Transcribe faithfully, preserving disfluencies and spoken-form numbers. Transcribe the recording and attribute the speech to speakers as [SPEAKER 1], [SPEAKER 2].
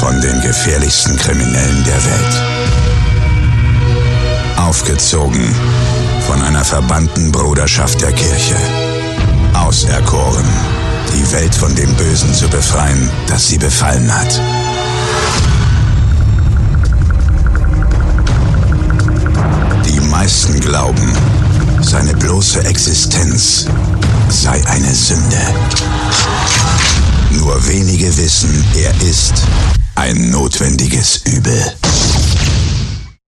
[SPEAKER 1] von den gefährlichsten Kriminellen der Welt. Aufgezogen von einer verbannten Bruderschaft der Kirche. Auserkoren, die Welt von dem Bösen zu befreien, das sie befallen hat. Die meisten glauben, seine bloße Existenz sei eine Sünde. Nur wenige wissen, er ist ein notwendiges Übel.